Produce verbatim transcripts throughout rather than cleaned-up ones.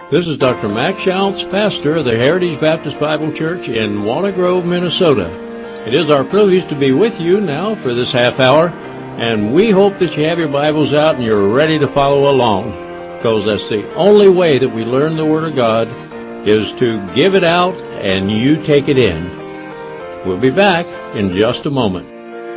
This is Doctor Max Shounts, pastor of the Heritage Baptist Bible Church in Walnut Grove, Minnesota. It is our privilege to be with you now for this half hour, and we hope that you have your Bibles out and you're ready to follow along, because that's the only way that we learn the Word of God is to give it out and you take it in. We'll be back in just a moment.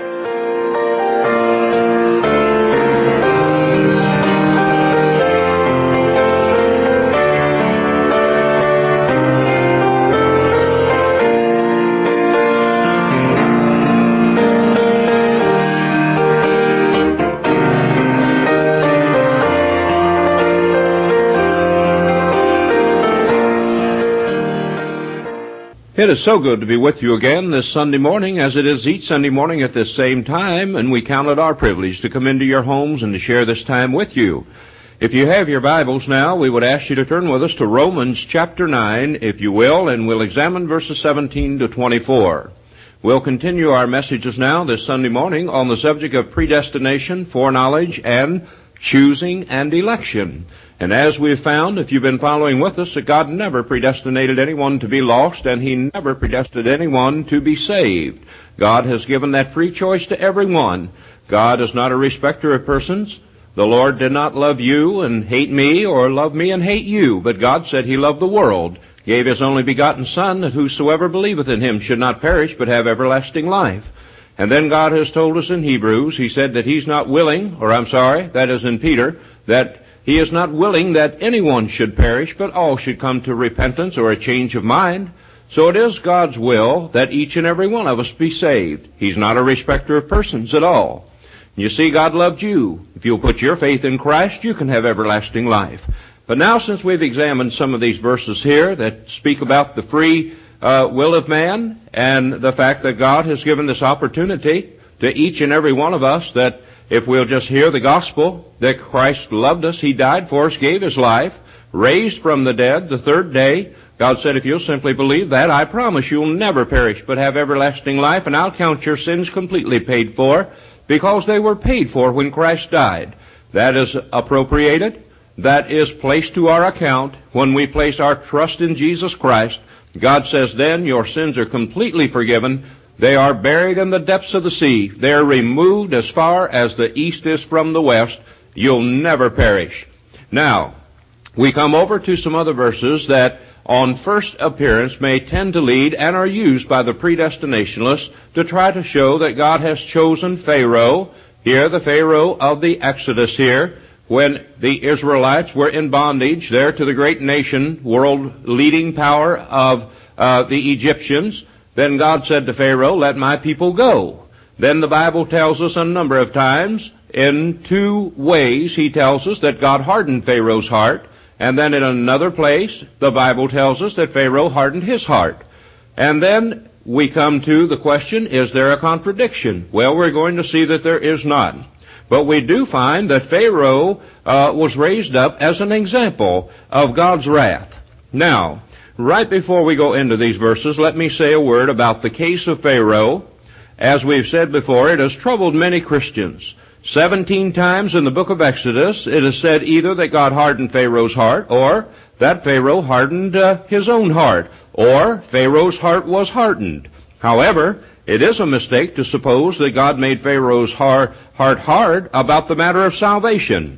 It is so good to be with you again this Sunday morning, as it is each Sunday morning at this same time, and we count it our privilege to come into your homes and to share this time with you. If you have your Bibles now, we would ask you to turn with us to Romans chapter nine, if you will, and we'll examine verses seventeen to twenty-four. We'll continue our messages now this Sunday morning on the subject of predestination, foreknowledge, and choosing and election. And as we've found, if you've been following with us, that God never predestinated anyone to be lost, and He never predestinated anyone to be saved. God has given that free choice to everyone. God is not a respecter of persons. The Lord did not love you and hate me, or love me and hate you, but God said He loved the world, gave His only begotten Son, that whosoever believeth in Him should not perish, but have everlasting life. And then God has told us in Hebrews, He said that He's not willing, or I'm sorry, that is in Peter, that He is not willing that anyone should perish, but all should come to repentance or a change of mind. So it is God's will that each and every one of us be saved. He's not a respecter of persons at all. You see, God loved you. If you'll put your faith in Christ, you can have everlasting life. But now, since we've examined some of these verses here that speak about the free uh, will of man, and the fact that God has given this opportunity to each and every one of us, that if we'll just hear the gospel, that Christ loved us, He died for us, gave His life, raised from the dead the third day. God said, if you'll simply believe that, I promise you'll never perish, but have everlasting life, and I'll count your sins completely paid for, because they were paid for when Christ died. That is appropriated. That is placed to our account when we place our trust in Jesus Christ. God says then, your sins are completely forgiven. They are buried in the depths of the sea. They are removed as far as the east is from the west. You'll never perish. Now, we come over to some other verses that on first appearance may tend to lead and are used by the predestinationalists to try to show that God has chosen Pharaoh, here the Pharaoh of the Exodus here, when the Israelites were in bondage there to the great nation, world leading power of uh, the Egyptians. Then God said to Pharaoh, let my people go. Then the Bible tells us a number of times, in two ways, He tells us that God hardened Pharaoh's heart, and then in another place, the Bible tells us that Pharaoh hardened his heart. And then we come to the question, is there a contradiction? Well, we're going to see that there is not. But we do find that Pharaoh uh, was raised up as an example of God's wrath. Now, right before we go into these verses, let me say a word about the case of Pharaoh. As we've said before, it has troubled many Christians. Seventeen times in the book of Exodus, it is said either that God hardened Pharaoh's heart, or that Pharaoh hardened uh, his own heart, or Pharaoh's heart was hardened. However, it is a mistake to suppose that God made Pharaoh's heart hard about the matter of salvation.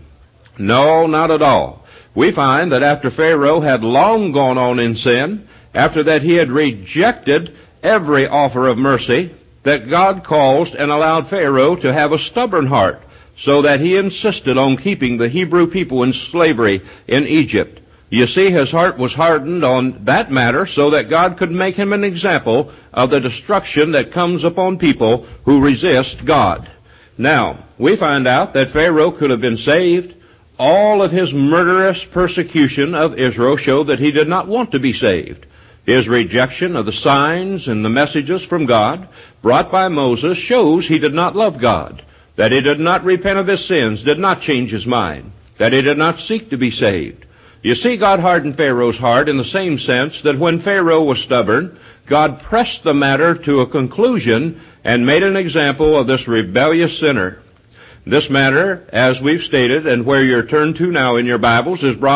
No, not at all. We find that after Pharaoh had long gone on in sin, after that he had rejected every offer of mercy, that God caused and allowed Pharaoh to have a stubborn heart, so that he insisted on keeping the Hebrew people in slavery in Egypt. You see, his heart was hardened on that matter so that God could make him an example of the destruction that comes upon people who resist God. Now, we find out that Pharaoh could have been saved. All of his murderous persecution of Israel showed that he did not want to be saved. His rejection of the signs and the messages from God brought by Moses shows he did not love God, that he did not repent of his sins, did not change his mind, that he did not seek to be saved. You see, God hardened Pharaoh's heart in the same sense that when Pharaoh was stubborn, God pressed the matter to a conclusion and made an example of this rebellious sinner. This matter, as we've stated, and where you're turned to now in your Bibles, is brought up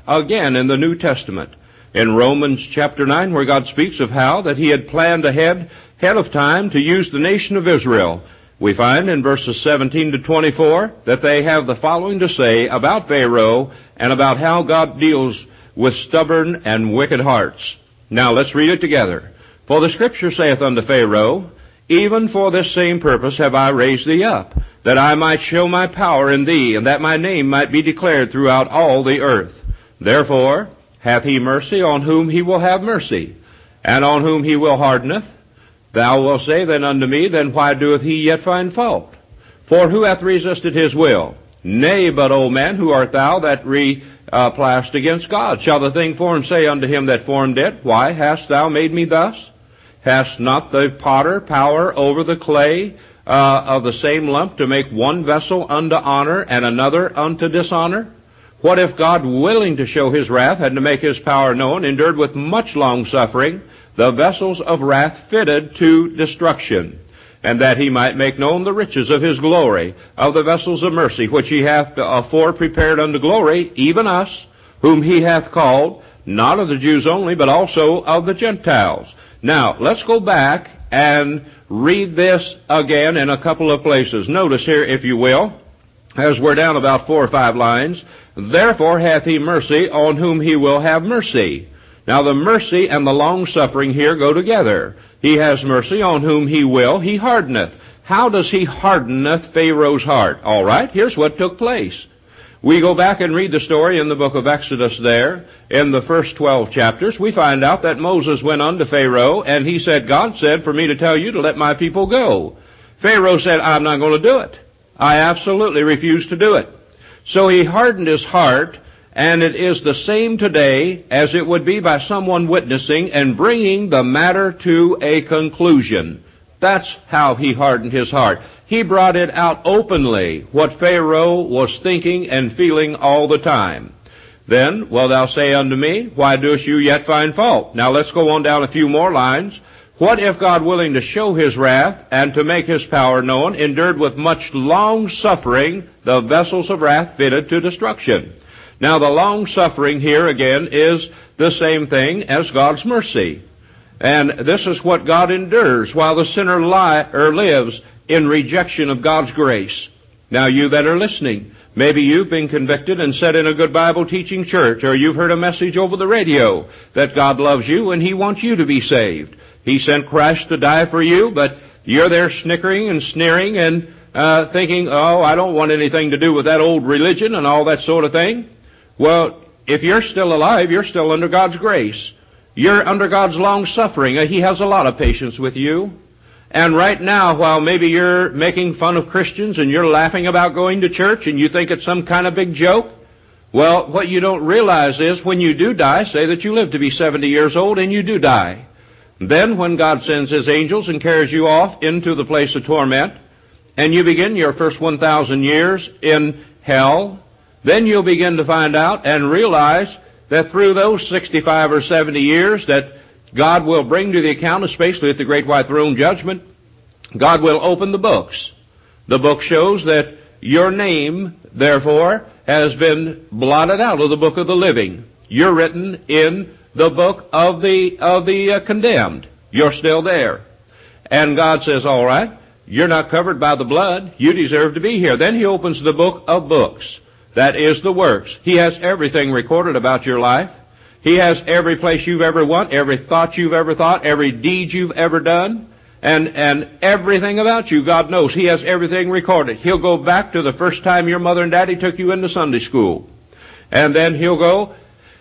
again in the New Testament. In Romans chapter nine, where God speaks of how that he had planned ahead, ahead of time to use the nation of Israel, we find in verses seventeen to twenty-four that they have the following to say about Pharaoh and about how God deals with stubborn and wicked hearts. Now let's read it together. For the Scripture saith unto Pharaoh, Even for this same purpose have I raised thee up, that I might show my power in thee, and that my name might be declared throughout all the earth. Therefore hath he mercy on whom he will have mercy, and on whom he will hardeneth. Thou wilt say then unto me, Then why doeth he yet find fault? For who hath resisted his will? Nay, but, O man, who art thou that repliest against God? Shall the thing formed say unto him that formed it, Why hast thou made me thus? Hast not the potter power over the clay uh, of the same lump to make one vessel unto honor and another unto dishonor? What if God, willing to show his wrath and to make his power known, endured with much long suffering the vessels of wrath fitted to destruction, and that he might make known the riches of his glory, of the vessels of mercy, which he hath afore prepared unto glory, even us, whom he hath called, not of the Jews only, but also of the Gentiles. Now, let's go back and read this again in a couple of places. Notice here, if you will, as we're down about four or five lines, Therefore hath he mercy on whom he will have mercy. Now the mercy and the long-suffering here go together. He has mercy on whom he will, he hardeneth. How does he hardeneth Pharaoh's heart? All right, here's what took place. We go back and read the story in the book of Exodus there. In the first twelve chapters, we find out that Moses went unto Pharaoh, and he said, God said for me to tell you to let my people go. Pharaoh said, I'm not going to do it. I absolutely refuse to do it. So he hardened his heart, and it is the same today as it would be by someone witnessing and bringing the matter to a conclusion. That's how he hardened his heart. He brought it out openly, what Pharaoh was thinking and feeling all the time. Then, wilt thou say unto me, Why doest you yet find fault? Now let's go on down a few more lines. What if God, willing to show his wrath and to make his power known, endured with much long suffering the vessels of wrath fitted to destruction? Now the long suffering here again is the same thing as God's mercy. And this is what God endures while the sinner li- or lives in rejection of God's grace. Now you that are listening, maybe you've been convicted and sat in a good Bible teaching church, or you've heard a message over the radio that God loves you and he wants you to be saved. He sent Christ to die for you, but you're there snickering and sneering and uh, thinking, oh, I don't want anything to do with that old religion and all that sort of thing. Well, if you're still alive, you're still under God's grace. You're under God's long suffering. He has a lot of patience with you. And right now, while maybe you're making fun of Christians and you're laughing about going to church and you think it's some kind of big joke, well, what you don't realize is when you do die, say that you live to be seventy years old and you do die. Then when God sends his angels and carries you off into the place of torment, and you begin your first one thousand years in hell, then you'll begin to find out and realize that through those sixty-five or seventy years that God will bring to the account, especially at the great white throne judgment, God will open the books. The book shows that your name, therefore, has been blotted out of the book of the living. You're written in the book of the of the uh, condemned. You're still there. And God says, all right, you're not covered by the blood. You deserve to be here. Then he opens the book of books. That is the works. He has everything recorded about your life. He has every place you've ever went, every thought you've ever thought, every deed you've ever done, and, and everything about you, God knows. He has everything recorded. He'll go back to the first time your mother and daddy took you into Sunday school. And then he'll go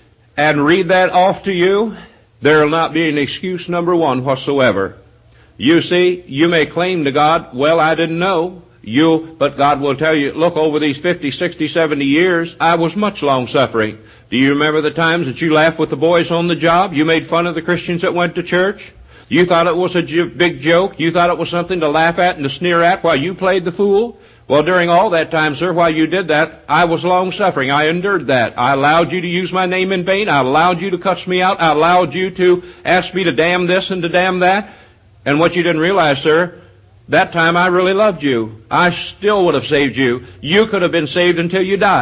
and read that off to you. There'll not be an excuse number one whatsoever. You see, you may claim to God, well, I didn't know. You, but God will tell you, look, over these fifty, sixty, seventy years, I was much long suffering. Do you remember the times that you laughed with the boys on the job? You made fun of the Christians that went to church? You thought it was a j- big joke? You thought it was something to laugh at and to sneer at while you played the fool? Well, during all that time, sir, while you did that, I was long suffering. I endured that. I allowed you to use my name in vain. I allowed you to cuss me out. I allowed you to ask me to damn this and to damn that. And what you didn't realize, sir, that time I really loved you. I still would have saved you. You could have been saved until you died.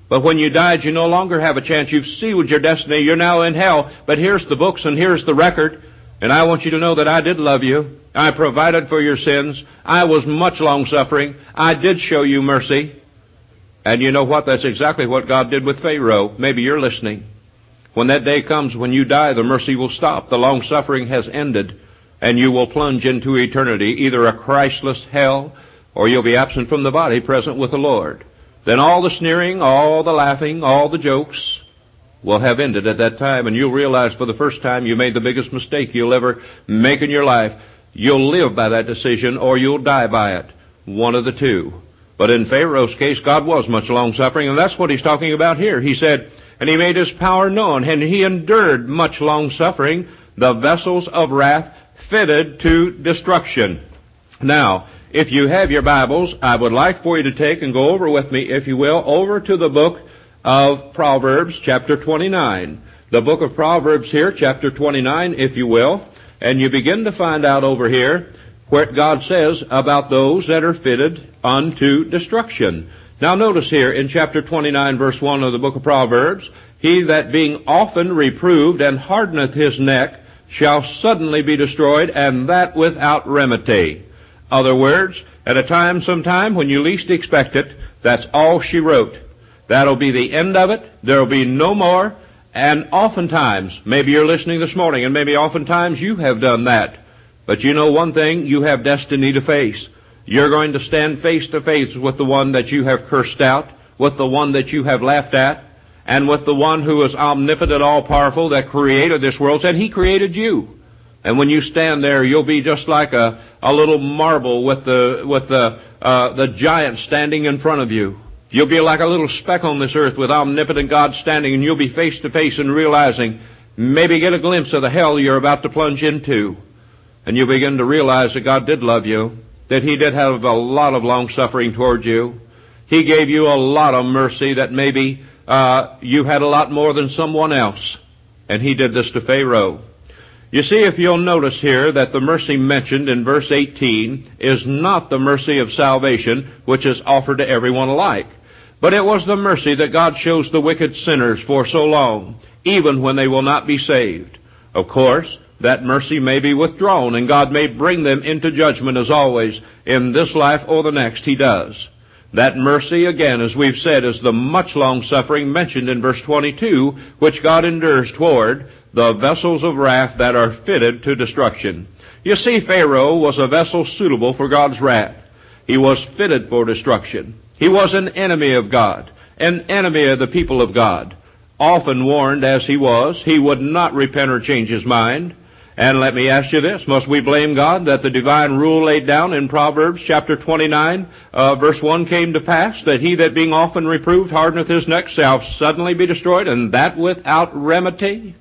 But when you died, you no longer have a chance. You've sealed your destiny. You're now in hell. But here's the books and here's the record. And I want you to know that I did love you. I provided for your sins. I was much long-suffering. I did show you mercy. And you know what? That's exactly what God did with Pharaoh. Maybe you're listening. When that day comes, when you die, the mercy will stop. The long-suffering has ended. And you will plunge into eternity, either a Christless hell, or you'll be absent from the body, present with the Lord. Then all the sneering, all the laughing, all the jokes will have ended at that time, and you'll realize for the first time you made the biggest mistake you'll ever make in your life. You'll live by that decision, or you'll die by it. One of the two. But in Pharaoh's case, God was much long-suffering, and that's what he's talking about here. He said, and he made his power known, and he endured much long-suffering, the vessels of wrath fitted to destruction. Now, if you have your Bibles, I would like for you to take and go over with me, if you will, over to the book of Proverbs, chapter twenty-nine. The book of Proverbs here, chapter twenty-nine, if you will, and you begin to find out over here where God says about those that are fitted unto destruction. Now notice here in chapter twenty-nine, verse one of the book of Proverbs, he that being often reproved and hardeneth his neck shall suddenly be destroyed, and that without remedy. Other words, at a time, sometime, when you least expect it, that's all she wrote. That'll be the end of it. There'll be no more. And oftentimes, maybe you're listening this morning, and maybe oftentimes you have done that. But you know one thing, you have destiny to face. You're going to stand face to face with the one that you have cursed out, with the one that you have laughed at, and with the one who is omnipotent, all-powerful, that created this world, and he created you. And when you stand there, you'll be just like a, a little marble with the, with the, uh, the giant standing in front of you. You'll be like a little speck on this earth with omnipotent God standing, and you'll be face to face and realizing, maybe get a glimpse of the hell you're about to plunge into. And you begin to realize that God did love you, that he did have a lot of long-suffering toward you. He gave you a lot of mercy, that maybe uh, you had a lot more than someone else. And he did this to Pharaoh. You see, if you'll notice here that the mercy mentioned in verse eighteen is not the mercy of salvation, which is offered to everyone alike. But it was the mercy that God shows the wicked sinners for so long, even when they will not be saved. Of course, that mercy may be withdrawn, and God may bring them into judgment, as always, in this life or the next he does. That mercy, again, as we've said, is the much long-suffering mentioned in verse twenty-two, which God endures toward the vessels of wrath that are fitted to destruction. You see, Pharaoh was a vessel suitable for God's wrath. He was fitted for destruction. He was an enemy of God, an enemy of the people of God. Often warned as he was, he would not repent or change his mind. And let me ask you this, must we blame God that the divine rule laid down in Proverbs chapter twenty-nine, uh, verse one came to pass, that he that being often reproved hardeneth his neck shall suddenly be destroyed, and that without remedy?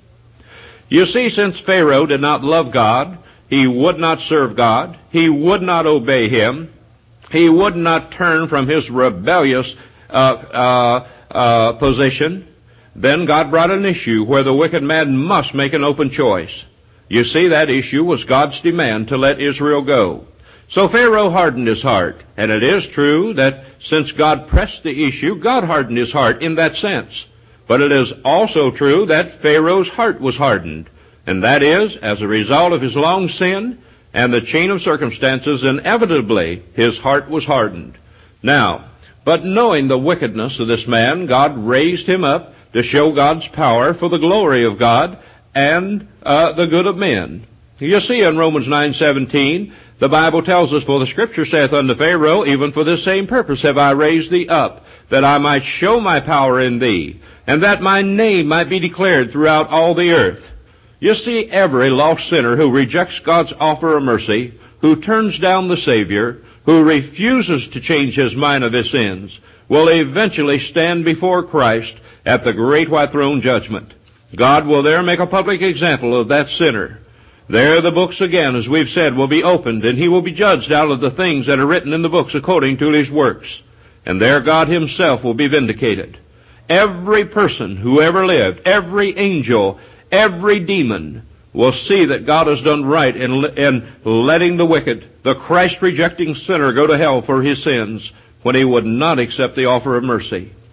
You see, since Pharaoh did not love God, he would not serve God, he would not obey him, he would not turn from his rebellious uh, uh, uh, position, then God brought an issue where the wicked man must make an open choice. You see, that issue was God's demand to let Israel go. So Pharaoh hardened his heart, and it is true that since God pressed the issue, God hardened his heart in that sense. But it is also true that Pharaoh's heart was hardened, and that is, as a result of his long sin and the chain of circumstances, inevitably his heart was hardened. Now, but knowing the wickedness of this man, God raised him up to show God's power for the glory of God and uh, the good of men. You see, in Romans nine seventeen, the Bible tells us, for the Scripture saith unto Pharaoh, even for this same purpose have I raised thee up, that I might show my power in thee, and that my name might be declared throughout all the earth. You see, every lost sinner who rejects God's offer of mercy, who turns down the Savior, who refuses to change his mind of his sins, will eventually stand before Christ at the great white throne judgment. God will there make a public example of that sinner. There the books again, as we've said, will be opened, and he will be judged out of the things that are written in the books according to his works. And there God himself will be vindicated. Every person who ever lived, every angel, every demon will see that God has done right in, in letting the wicked, the Christ-rejecting sinner, go to hell for his sins when he would not accept the offer of mercy.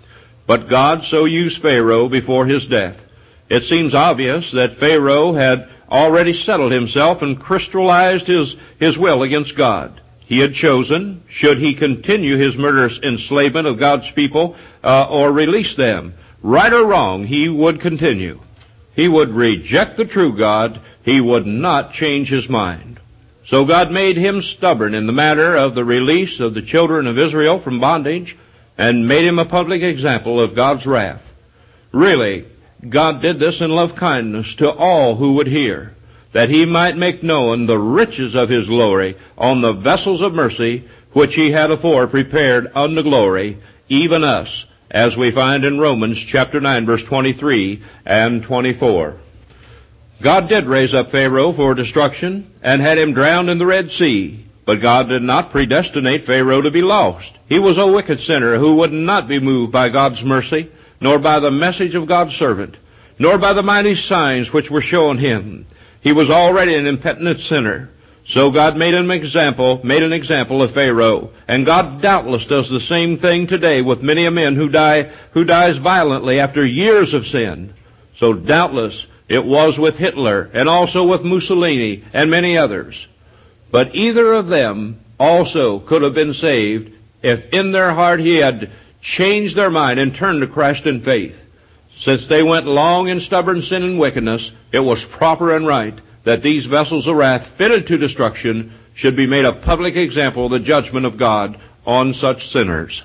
but God so used Pharaoh before his death. It seems obvious that Pharaoh had already settled himself and crystallized his, his will against God. He had chosen, should he continue his murderous enslavement of God's people uh, or release them. Right or wrong, he would continue. He would reject the true God. He would not change his mind. So God made him stubborn in the matter of the release of the children of Israel from bondage and made him a public example of God's wrath. Really, God did this in love kindness to all who would hear, that he might make known the riches of his glory on the vessels of mercy which he had afore prepared unto glory, even us, as we find in Romans chapter nine, verse twenty-three and twenty-four. God did raise up Pharaoh for destruction and had him drowned in the Red Sea, but God did not predestinate Pharaoh to be lost. He was a wicked sinner who would not be moved by God's mercy, nor by the message of God's servant, nor by the mighty signs which were shown him. He was already an impenitent sinner. So God made an example, made an example of Pharaoh. And God doubtless does the same thing today with many a man who die, who dies violently after years of sin. So doubtless it was with Hitler and also with Mussolini and many others. But either of them also could have been saved if in their heart he had changed their mind and turned to Christ in faith. Since they went long in stubborn sin and wickedness, it was proper and right that these vessels of wrath fitted to destruction should be made a public example of the judgment of God on such sinners.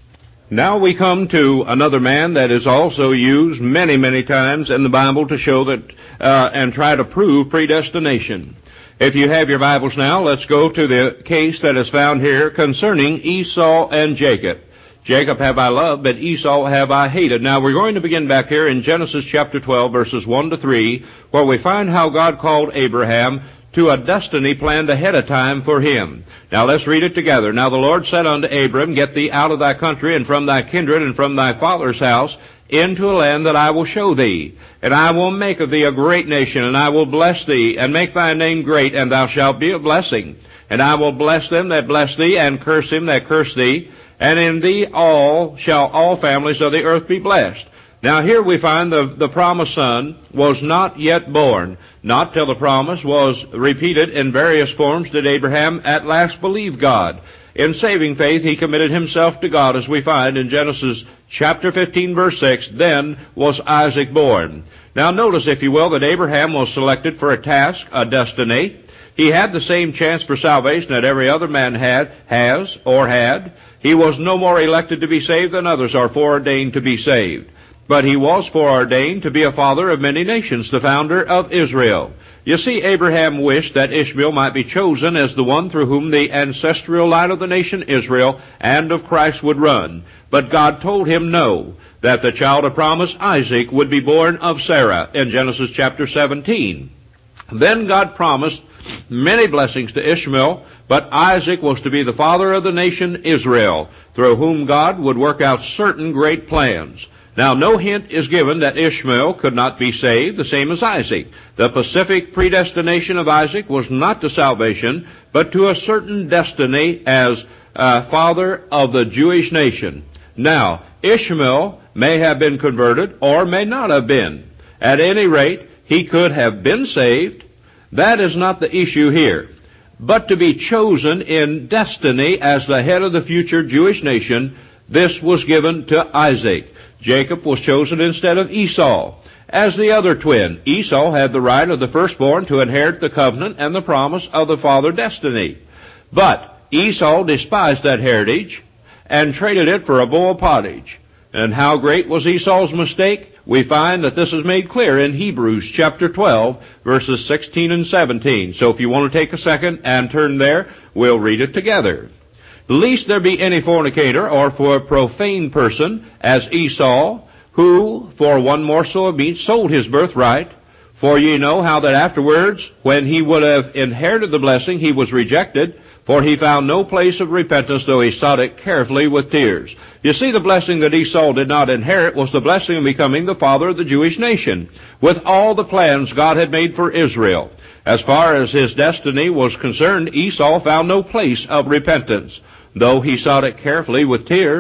Now we come to another man that is also used many, many times in the Bible to show that uh, and try to prove predestination. If you have your Bibles now, let's go to the case that is found here concerning Esau and Jacob. Jacob have I loved, but Esau have I hated. Now we're going to begin back here in Genesis chapter twelve, verses one to three, where we find how God called Abraham to a destiny planned ahead of time for him. Now let's read it together. Now the Lord said unto Abram, Get thee out of thy country, and from thy kindred, and from thy father's house, into a land that I will show thee. And I will make of thee a great nation, and I will bless thee, and make thy name great, and thou shalt be a blessing. And I will bless them that bless thee, and curse him that curse thee. And in thee all shall all families of the earth be blessed. Now here we find the, the promised son was not yet born. Not till the promise was repeated in various forms did Abraham at last believe God. In saving faith he committed himself to God, as we find in Genesis chapter fifteen, verse six. Then was Isaac born. Now notice, if you will, that Abraham was selected for a task, a destiny. He had the same chance for salvation that every other man had, has, or had. He was no more elected to be saved than others are foreordained to be saved. But he was foreordained to be a father of many nations, the founder of Israel. You see, Abraham wished that Ishmael might be chosen as the one through whom the ancestral line of the nation Israel and of Christ would run. But God told him no, that the child of promise, Isaac, would be born of Sarah in Genesis chapter seventeen. Then God promised many blessings to Ishmael, but Isaac was to be the father of the nation Israel, through whom God would work out certain great plans. Now, no hint is given that Ishmael could not be saved, the same as Isaac. The specific predestination of Isaac was not to salvation, but to a certain destiny as uh, father of the Jewish nation. Now, Ishmael may have been converted or may not have been. At any rate, he could have been saved. That is not the issue here. But to be chosen in destiny as the head of the future Jewish nation, this was given to Isaac. Jacob was chosen instead of Esau. As the other twin, Esau had the right of the firstborn to inherit the covenant and the promise of the father destiny. But Esau despised that heritage and traded it for a bowl of pottage. And how great was Esau's mistake? We find that this is made clear in Hebrews chapter twelve, verses sixteen and seventeen. So if you want to take a second and turn there, we'll read it together. Lest there be any fornicator or for a profane person, as Esau, who for one morsel of meat sold his birthright. For ye know how that afterwards, when he would have inherited the blessing, he was rejected, for he found no place of repentance, though he sought it carefully with tears. You see, the blessing that Esau did not inherit was the blessing of becoming the father of the Jewish nation, with all the plans God had made for Israel. As far as his destiny was concerned, Esau found no place of repentance, though he sought it carefully with tears.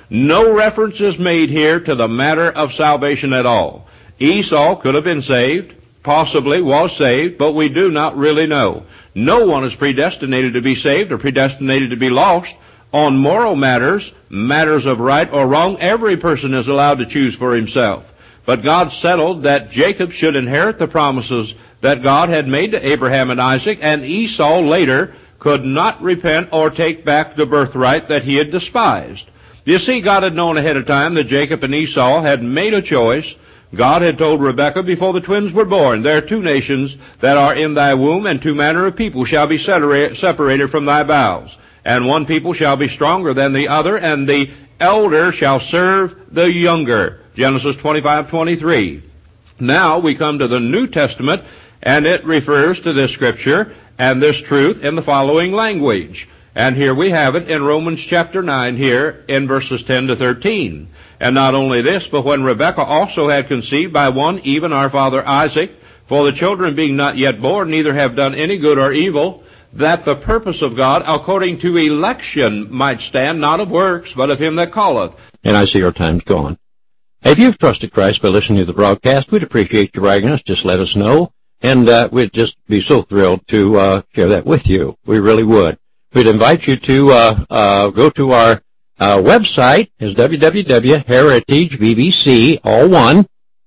No reference is made here to the matter of salvation at all. Esau could have been saved, possibly was saved, but we do not really know. No one is predestinated to be saved or predestinated to be lost. On moral matters, matters of right or wrong, every person is allowed to choose for himself. But God settled that Jacob should inherit the promises that God had made to Abraham and Isaac, and Esau later could not repent or take back the birthright that he had despised. You see, God had known ahead of time that Jacob and Esau had made a choice. God had told Rebekah before the twins were born, "There are two nations that are in thy womb, and two manner of people shall be separated from thy bowels. And one people shall be stronger than the other, and the elder shall serve the younger." Genesis twenty-five twenty-three. Now we come to the New Testament, and it refers to this scripture and this truth in the following language. And here we have it in Romans chapter nine here in verses ten to thirteen. And not only this, but when Rebekah also had conceived by one, even our father Isaac, for the children being not yet born, neither have done any good or evil, that the purpose of God according to election might stand, not of works, but of him that calleth. And I see our time's gone. If you've trusted Christ by listening to the broadcast, we'd appreciate you writing us. Just let us know. And uh, we'd just be so thrilled to uh, share that with you. We really would. We'd invite you to uh, uh, go to our uh, website, is w w w dot heritage b b c, all one.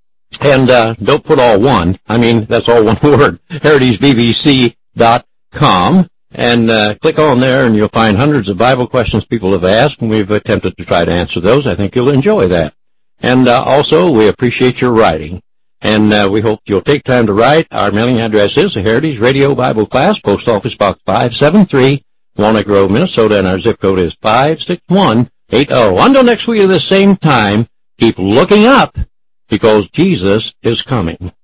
And uh, don't put all one. I mean, that's all one word, heritage b b c dot com. And uh, click on there, and you'll find hundreds of Bible questions people have asked, and we've attempted to try to answer those. I think you'll enjoy that. And uh, also, we appreciate your writing. And uh, we hope you'll take time to write. Our mailing address is the Heritage Radio Bible Class, Post Office Box five seven three, Walnut Grove, Minnesota, and our zip code is five six one eight zero. Until next week at the same time, keep looking up, because Jesus is coming.